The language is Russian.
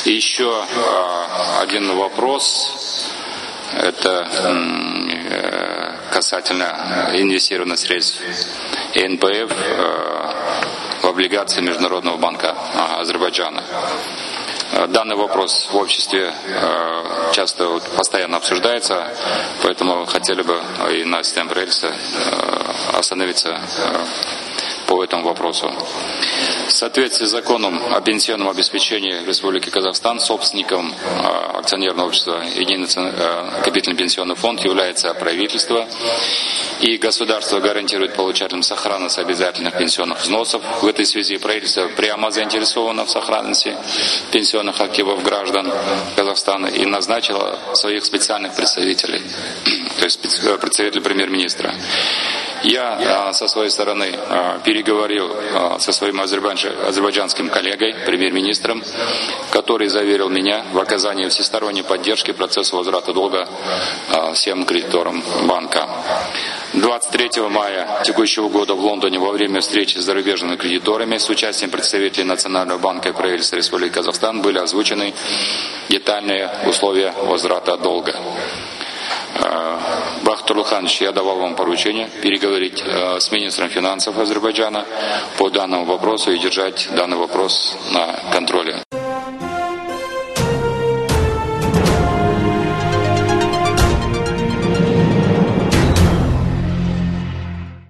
И еще один вопрос. Это касательно инвестирования средств НПФ в облигации Международного банка Азербайджана. Данный вопрос в обществе часто постоянно обсуждается, поэтому хотели бы и на системе правительства остановиться по этому вопросу. В соответствии с законом о пенсионном обеспечении Республики Казахстан собственником акционерного общества Единый накопительный пенсионный фонд является правительство, и государство гарантирует получателям сохранность обязательных пенсионных взносов. В этой связи правительство прямо заинтересовано в сохранности пенсионных активов граждан Казахстана и назначило своих специальных представителей, то есть представителя премьер-министра. Я со своей стороны переговорил со своим азербайджанским коллегой, премьер-министром, который заверил меня в оказании всесторонней поддержки процесса возврата долга всем кредиторам банка. 23 мая текущего года в Лондоне во время встречи с зарубежными кредиторами с участием представителей Национального банка и правительства Республики Казахстан были озвучены детальные условия возврата долга. Бахтир Улханович, я давал вам поручение переговорить с министром финансов Азербайджана по данному вопросу и держать данный вопрос на контроле.